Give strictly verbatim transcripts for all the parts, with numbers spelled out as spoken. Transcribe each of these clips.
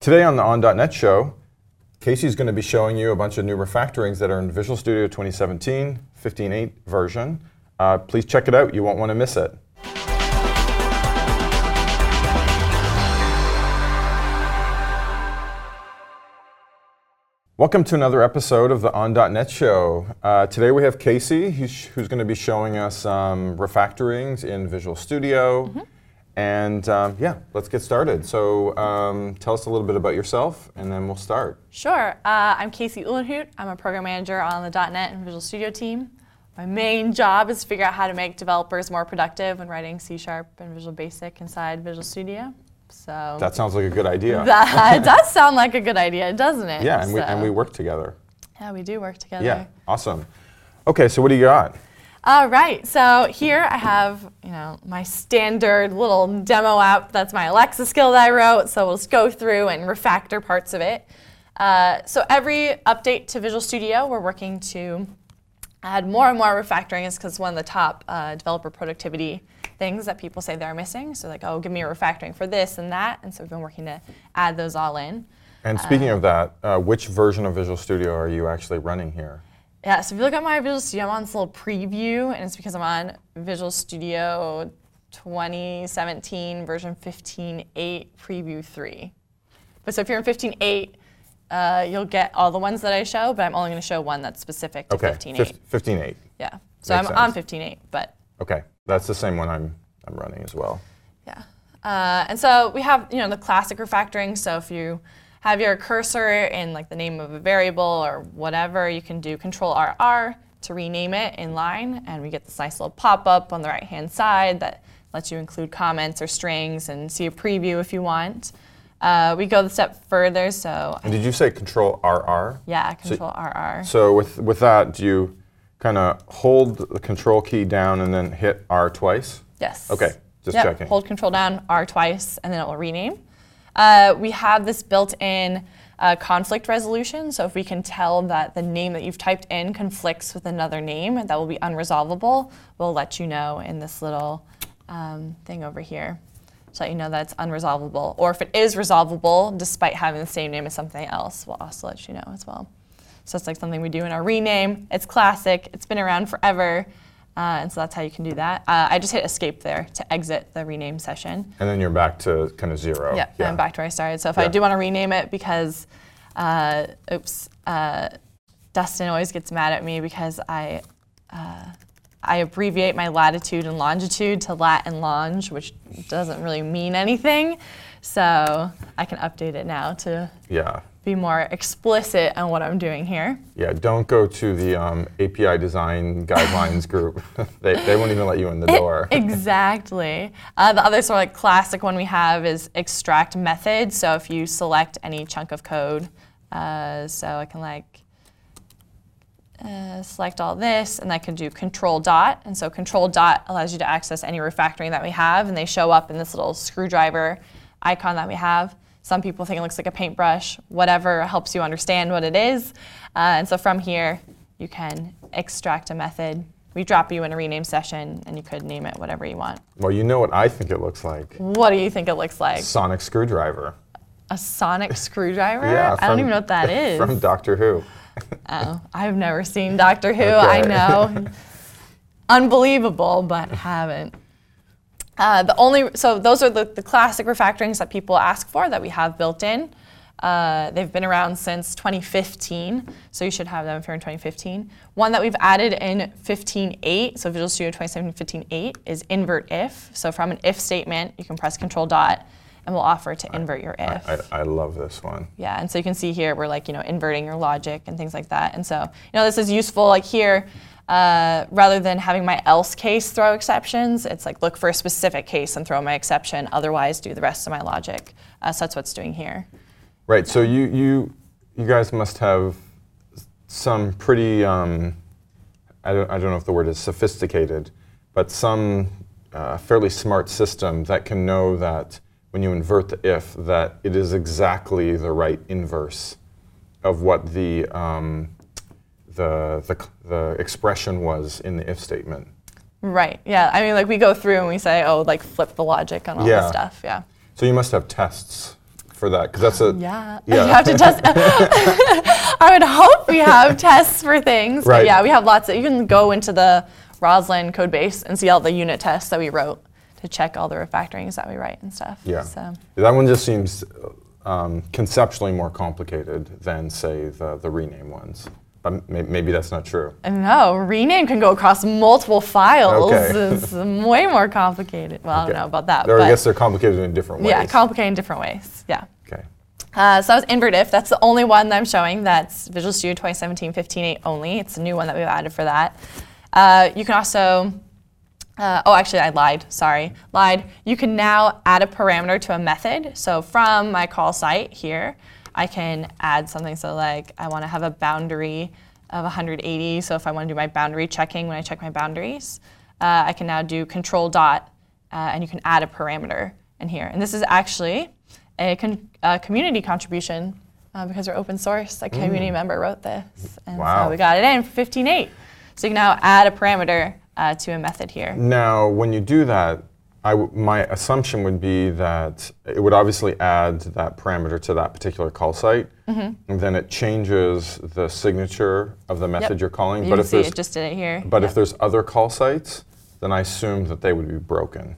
Today on the on dot net show, Casey's going to be showing you a bunch of new refactorings that are in Visual Studio twenty seventeen, fifteen point eight version. Uh, please check it out. You won't want to miss it. Welcome to another episode of the on dot net show. Uh, today we have Casey, who's, who's going to be showing us um, refactorings in Visual Studio. Mm-hmm. And um, yeah, let's get started. So um, tell us a little bit about yourself, and then we'll start. Sure. Uh, I'm Casey Uhlenhuth. I'm a program manager on the .NET and Visual Studio team. My main job is to figure out how to make developers more productive when writing C Sharp and Visual Basic inside Visual Studio. So that sounds like a good idea. That does sound like a good idea, doesn't it? Yeah, and, so. we, and we work together. Yeah, we do work together. Yeah, awesome. Okay, so what do you got? All right, so here I have, you know, my standard little demo app. That's my Alexa skill that I wrote. So we'll just go through and refactor parts of it. Uh, so every update to Visual Studio, we're working to add more and more refactoring. It's because one of the top uh, developer productivity things that people say they're missing. So like, oh, give me a refactoring for this and that. And so we've been working to add those all in. And speaking uh, of that, uh, which version of Visual Studio are you actually running here? Yeah, so if you look at my Visual Studio, I'm on this little preview, and it's because I'm on Visual Studio twenty seventeen version fifteen point eight preview three. But so if you're in fifteen point eight, uh, you'll get all the ones that I show, but I'm only going to show one that's specific to okay. fifteen point eight. fifteen point eight. Yeah, so Makes I'm sense. on fifteen point eight, but. Okay, that's the same one I'm I'm running as well. Yeah, uh, and so we have you know the classic refactoring. So if you have your cursor in like the name of a variable or whatever, you can do Control R R to rename it in line, and we get this nice little pop-up on the right-hand side that lets you include comments or strings and see a preview if you want. Uh, we go the step further, so. And did you say Control R R? Yeah, Control R R. So with with that, do you kind of hold the Control key down and then hit R twice? Yes. Okay, just yep. checking. Hold Control down, R twice, and then it will rename. Uh, we have this built-in uh, conflict resolution, so if we can tell that the name that you've typed in conflicts with another name that will be unresolvable, we'll let you know in this little um, thing over here to let you know that it's unresolvable. Or if it is resolvable, despite having the same name as something else, we'll also let you know as well. So it's like something we do in our rename. It's classic. It's been around forever. Uh, and so that's how you can do that. Uh, I just hit escape there to exit the rename session. And then you're back to kind of zero. Yep, yeah, I'm back to where I started. So if yeah. I do want to rename it because, uh, oops, uh, Dustin always gets mad at me because I uh, I abbreviate my latitude and longitude to lat and longe, which doesn't really mean anything. So I can update it now to yeah. be more explicit on what I'm doing here. Yeah, don't go to the um, A P I design guidelines group. they, they won't even let you in the door. Exactly. Uh, the other sort of like classic one we have is extract method. So if you select any chunk of code, uh, so I can like uh, select all this, and I can do control dot. And so control dot allows you to access any refactoring that we have, and they show up in this little screwdriver icon that we have. Some people think it looks like a paintbrush. Whatever helps you understand what it is. Uh, and so from here, you can extract a method. We drop you in a rename session, and you could name it whatever you want. Well, you know what I think it looks like. What do you think it looks like? Sonic screwdriver. A sonic screwdriver? Yeah, I don't even know what that is. From Doctor Who. Oh, I've never seen Doctor Who. Okay. I know. Unbelievable, but haven't. Uh, the only so those are the, the classic refactorings that people ask for that we have built in. Uh, they've been around since twenty fifteen, so you should have them if you're in twenty fifteen. One that we've added in fifteen point eight, so Visual Studio twenty seventeen fifteen point eight, is invert if. So from an if statement, you can press Control dot, and we'll offer to invert your if. I, I, I love this one. Yeah, and so you can see here we're like you know inverting your logic and things like that. And so you know this is useful like here. Uh, rather than having my else case throw exceptions, it's like look for a specific case and throw my exception, otherwise do the rest of my logic. Uh, so that's what it's doing here. Right, so you you you guys must have some pretty, um, I, don't, I don't know if the word is sophisticated, but some uh, fairly smart system that can know that when you invert the if, that it is exactly the right inverse of what the um, The, the the expression was in the if statement. Right, yeah. I mean, like we go through and we say, oh, like flip the logic on all Yeah. this stuff, yeah. So you must have tests for that? Because that's a Yeah. Yeah. You have to test. I would hope we have tests for things. Right. But yeah, we have lots of, you can go into the Roslyn code base and see all the unit tests that we wrote to check all the refactorings that we write and stuff. Yeah. So. That one just seems um, conceptually more complicated than, say, the, the rename ones. But may- maybe that's not true. No, rename can go across multiple files. Okay. It's way more complicated. Well, I Okay. don't know about that. Or but I guess they're complicated in different ways. yeah, complicated in different ways. Yeah. Okay. Uh, so that was invert if. That's the only one that I'm showing. That's Visual Studio twenty seventeen fifteen point eight only. It's a new one that we've added for that. Uh, you can also, uh, oh, actually, I lied. Sorry, lied. You can now add a parameter to a method. So from my call site here, I can add something. So like, I want to have a boundary of one hundred eighty. So if I want to do my boundary checking when I check my boundaries, uh, I can now do control dot, uh, and you can add a parameter in here. And this is actually a con- uh, community contribution uh, because we're open source. A community Mm. member wrote this, and Wow. so we got it in for fifteen point eight. So you can now add a parameter uh, to a method here. Now, when you do that, I w- my assumption would be that it would obviously add that parameter to that particular call site, Mm-hmm. and then it changes the signature of the method Yep. you're calling. You but can if see there's it just did it here. but Yep. if there's other call sites, then I assume that they would be broken.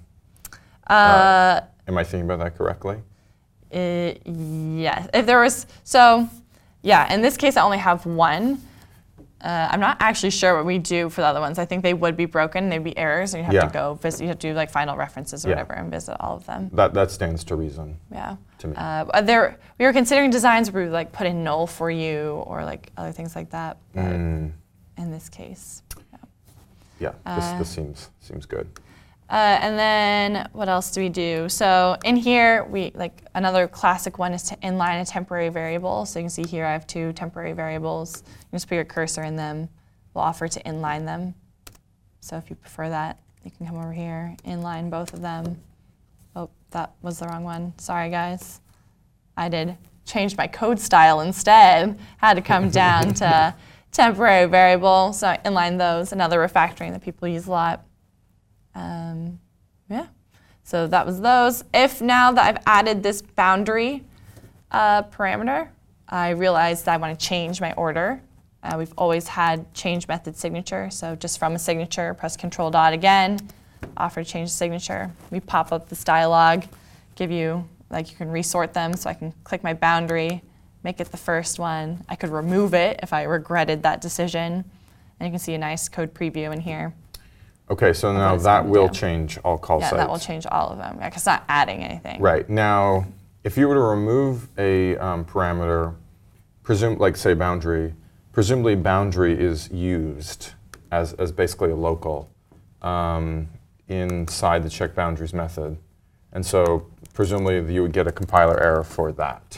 uh, Am I thinking about that correctly? Uh, yes. If there was, so yeah, in this case I only have one. Uh, I'm not actually sure what we do for the other ones. I think they would be broken, they'd be errors, and you have Yeah. to go visit, you have to do like final references or Yeah. whatever and visit all of them. That that stands to reason Yeah. to me. Uh, but there, we were considering designs where we would like put in null for you or like other things like that. But Mm, in this case, yeah. yeah, this, uh, this seems seems good. Uh, and then what else do we do? So in here, we like another classic one is to inline a temporary variable. So you can see here I have two temporary variables. You just put your cursor in them. We'll offer to inline them. So if you prefer that, you can come over here, inline both of them. Oh, that was the wrong one. Sorry, guys. I did change my code style instead. Had to come down to temporary variable. So I inline those. Another refactoring that people use a lot. Um, yeah, so that was those. If now that I've added this boundary uh, parameter, I realize that I want to change my order. Uh, we've always had change method signature, so just from a signature, press control dot again, offer to change the signature. We pop up this dialog, give you, like you can resort them, so I can click my boundary, make it the first one. I could remove it if I regretted that decision, and you can see a nice code preview in here. Okay, so now it's that gonna will do. change all call Yeah, sites. that will change all of them. Yeah, 'cause it's not adding anything. Right. Now, if you were to remove a um, parameter, presume, like say boundary, presumably boundary is used as, as basically a local um, inside the check boundaries method. And so presumably you would get a compiler error for that.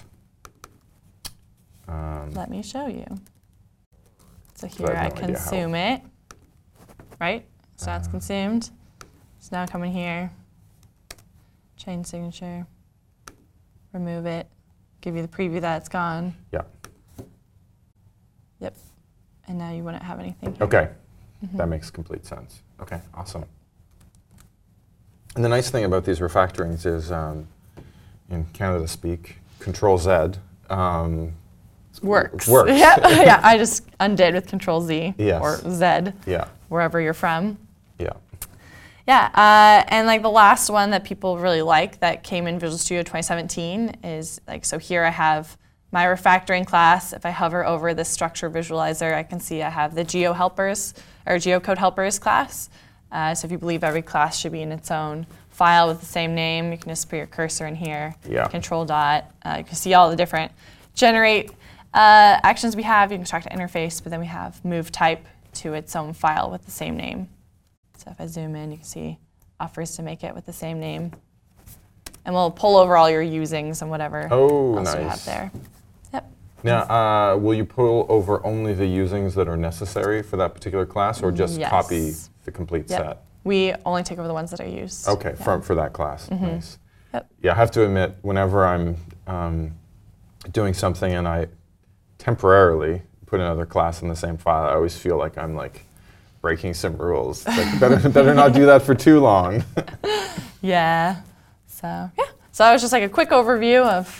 Um, Let me show you. So I here have I no idea how. consume it, right? So Uh-huh. that's consumed. So now come in here, change signature, remove it, give you the preview that it's gone. yeah. Yep. And now you wouldn't have anything here. Okay. Mm-hmm. That makes complete sense. Okay, awesome. And the nice thing about these refactorings is, um, in Canada speak, Control Z um, Works. Works. yeah, yeah. I just undid with Control Z Yes. or Z, Yeah, wherever you're from. yeah. Yeah, uh, and like the last one that people really like that came in Visual Studio twenty seventeen is like, so here I have my refactoring class. If I hover over this structure visualizer, I can see I have the geo helpers or geocode helpers class. Uh, so if you believe every class should be in its own file with the same name, you can just put your cursor in here, Yeah. control dot. Uh, you can see all the different generate uh, actions we have. You can extract an interface, but then we have move type to its own file with the same name. So if I zoom in, you can see offers to make it with the same name. And we'll pull over all your usings and whatever Oh, else you have nice. there. Yep. Now, uh, will you pull over only the usings that are necessary for that particular class, or just Yes. copy the complete Yep. set? We only take over the ones that are used. Okay, Yeah. for, for that class. Nice. Yep. Yeah, I have to admit, whenever I'm um, doing something and I temporarily put another class in the same file, I always feel like I'm like breaking some rules. It's like, better, better not do that for too long. Yeah. So yeah. So it was just like a quick overview of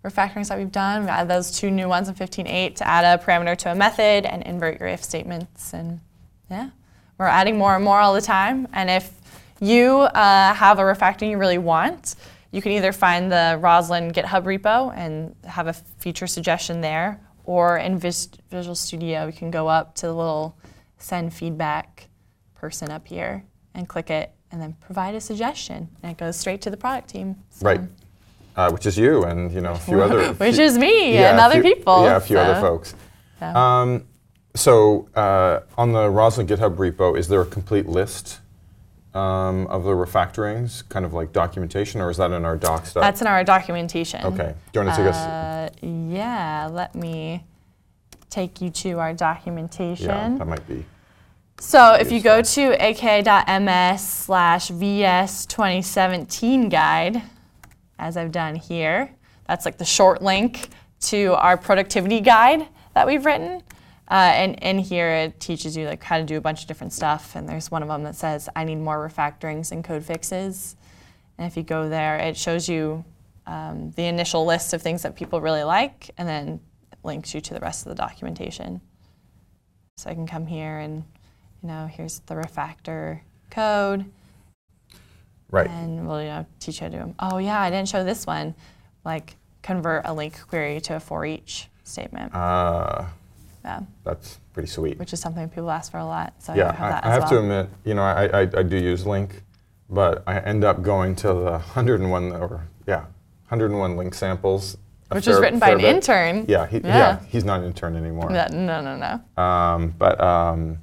refactorings that we've done. We've added those two new ones in fifteen point eight to add a parameter to a method and invert your if statements. And yeah, we're adding more and more all the time. And if you uh, have a refactoring you really want, you can either find the Roslyn GitHub repo and have a feature suggestion there, or in Vis Visual Studio, you can go up to the little send feedback person up here and click it and then provide a suggestion, and it goes straight to the product team. So. Right, uh, which is you and you know a few other. Which few, is me yeah, and a other few, people. Yeah, a few so. other folks. So, Um, so uh, on the Roslyn GitHub repo, is there a complete list um, of the refactorings, kind of like documentation, or is that in our doc stuff? that's in our documentation. Okay. Do you want to take us? Uh, yeah, let me take you to our documentation. Yeah, that might be. So if you go to aka.ms slash vs twenty seventeen guide, as I've done here, that's like the short link to our productivity guide that we've written. Uh, and in here it teaches you like how to do a bunch of different stuff. And there's one of them that says, I need more refactorings and code fixes. And if you go there, it shows you um, the initial list of things that people really like, and then it links you to the rest of the documentation. So I can come here and, you know, here's the refactor code. Right. And we'll, you know, teach you how to do them. Oh yeah, I didn't show this one. Like convert a link query to a for each statement. Uh, yeah. That's pretty sweet. Which is something people ask for a lot. So Yeah, I have that I, I as have well. to admit, you know, I, I, I do use Link, but I end up going to the one hundred and one, or yeah, one hundred and one link samples. a Which fair- was written by fair an bit. intern. Yeah, he, yeah. Yeah. he's not an intern anymore. No, no, no, no. Um, but um,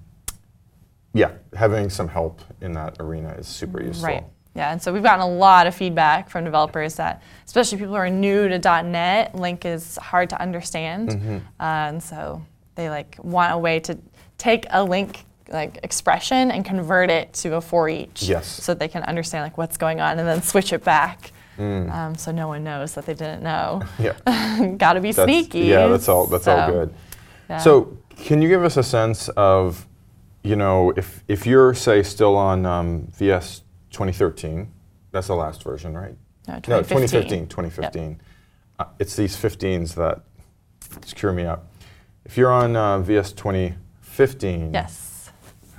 yeah, having some help in that arena is super useful. Right. Yeah, and so we've gotten a lot of feedback from developers that, especially people who are new to dot net, Link is hard to understand, Mm-hmm. uh, and so they like want a way to take a Link like expression and convert it to a for each, Yes. so that they can understand like what's going on and then switch it back, Mm. um, so no one knows that they didn't know. Yeah, Got to be that's, sneaky. yeah, that's all. That's all so, good. yeah. So, can you give us a sense of, you know, if if you're say still on um, V S twenty thirteen, that's the last version, right? no, No, twenty twenty fifteen. fifteen. twenty fifteen. Uh, it's these fifteens that screw me up. If you're on uh, V S twenty fifteen, Yes.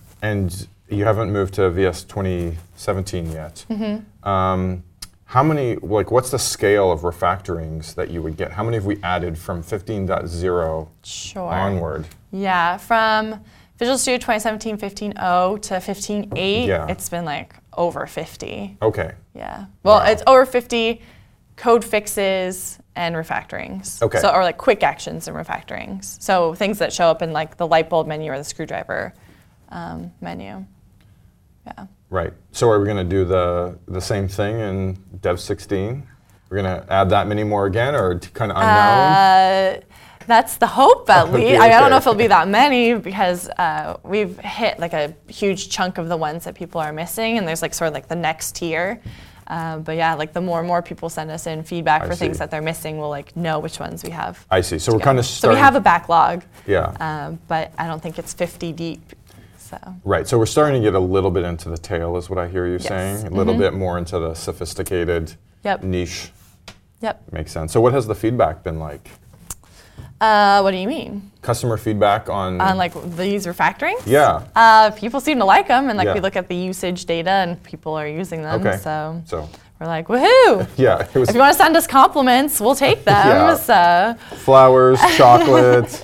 and you haven't moved to V S twenty seventeen yet, Mm-hmm. um, how many, like, what's the scale of refactorings that you would get? How many have we added from fifteen point oh Sure. onward? Yeah, from Visual Studio twenty seventeen fifteen point oh to fifteen point eight, Yeah. it's been like over fifty. Okay. Yeah. Well, Wow. it's over fifty code fixes and refactorings. Okay. So, or like quick actions and refactorings. So things that show up in like the light bulb menu or the screwdriver um, menu. Yeah. Right. So are we going to do the the same thing in Dev sixteen? We're going to add that many more again, or kind of unknown? Uh, that's the hope, at Okay, least. I, mean, I don't know okay. if it'll be that many because uh, we've hit like a huge chunk of the ones that people are missing, and there's like sort of like the next tier. Uh, but yeah, like the more and more people send us in feedback I for things see. that they're missing, we'll like know which ones we have. I see. So we're to kind go. of So starting. we have a backlog, yeah. um, but I don't think it's fifty deep. So Right. So we're starting to get a little bit into the tail, is what I hear you Yes. saying. A little Mhm. bit more into the sophisticated Yep. niche. yep. Makes sense. So what has the feedback been like? Uh, what do you mean? Customer feedback on. On like these refactorings? yeah. Uh, people seem to like them, and like Yeah. we look at the usage data, and people are using them. Okay. So So we're like, woohoo! yeah, it was If you want to send us compliments, we'll take them. Yeah. So flowers, chocolate.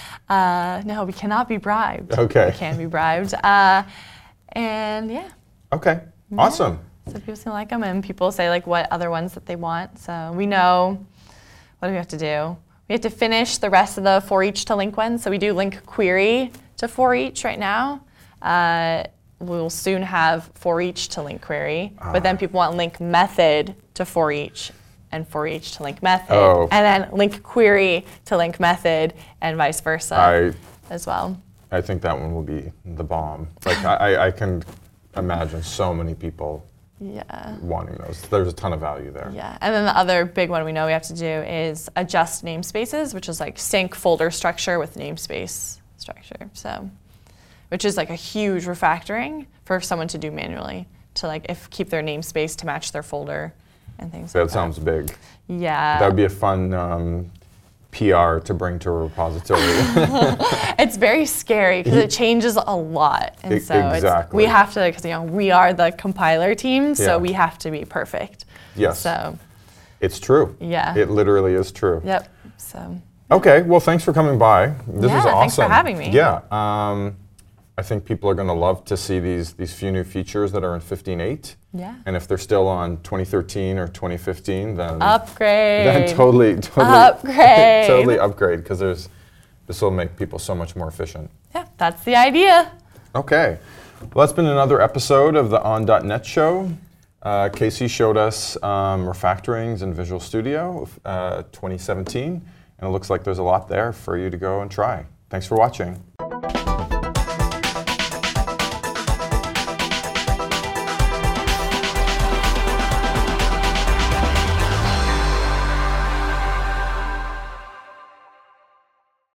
uh, no, we cannot be bribed. Okay. We can be bribed. Uh, and yeah, Okay. Awesome. so people seem to like them, and people say like what other ones that they want. So we know, what do we have to do? We have to finish the rest of the for each to link ones. So we do link query to for each right now. Uh, we'll soon have for each to link query, but then people want link method to for each, and for each to link method, Oh. and then link query to link method, and vice versa I as well. I think that one will be the bomb. Like I, I- I can imagine so many people Yeah. wanting those. There's a ton of value there. Yeah, and then the other big one we know we have to do is adjust namespaces, which is like sync folder structure with namespace structure. So, which is like a huge refactoring for someone to do manually, to like if keep their namespace to match their folder and things That like that. sounds big. Yeah. That would be a fun um, P R to bring to a repository. It's very scary because it changes a lot, and E- so it's, exactly. we have to, because you know we are the compiler team, so Yeah. we have to be perfect. Yes. So It's true. Yeah. It literally is true. yep. So Okay, well, thanks for coming by. This Yeah, was awesome. thanks for having me. Yeah, um, I think people are going to love to see these these few new features that are in fifteen point eight. yeah. And if they're still on twenty thirteen or twenty fifteen, then Upgrade. then totally, totally Upgrade. totally upgrade, because there's this will make people so much more efficient. Yeah, that's the idea. Okay, well, that's been another episode of the on dot net show. Uh, Casey showed us um, refactorings in Visual Studio uh, twenty seventeen, and it looks like there's a lot there for you to go and try. Thanks for watching.